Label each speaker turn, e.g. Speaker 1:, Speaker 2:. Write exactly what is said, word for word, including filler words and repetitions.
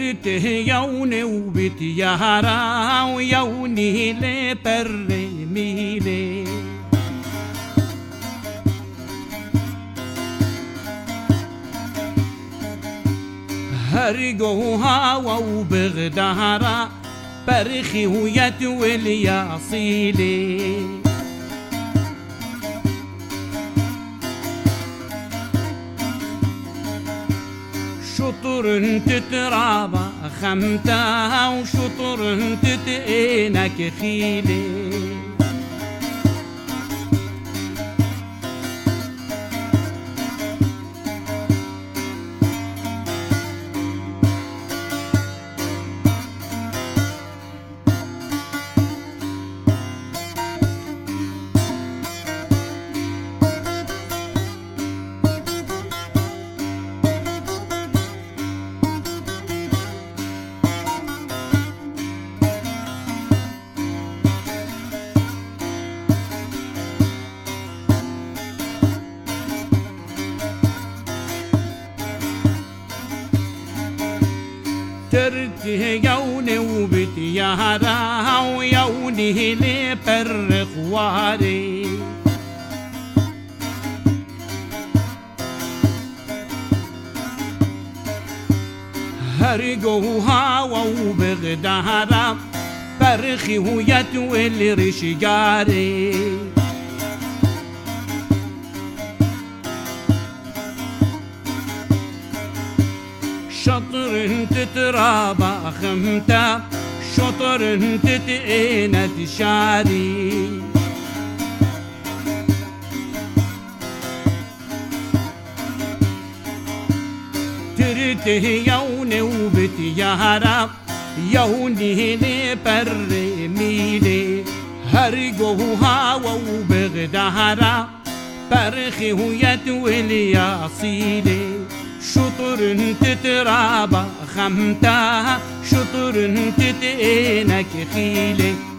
Speaker 1: ترته يوني وبيت يهرا ويوني لبر ميلي هرقوها وبغدارا برخي ويتول يا صيلي شطر تترابا خمتها وشطر تتئينك خيلي ترته يوني وبيت يهرا ويوني لبر خواري هرقوها وبغدارا برخي ويتول رشقاري شطر تترابا خمتا شطر تتئينة شاري ترته يوني وبيت يهرا يوني لبر ميلي هرقوها وبغدارا برخي ويتول يا صيلي شطر تترابا خمتها شطر تتئينك خيلي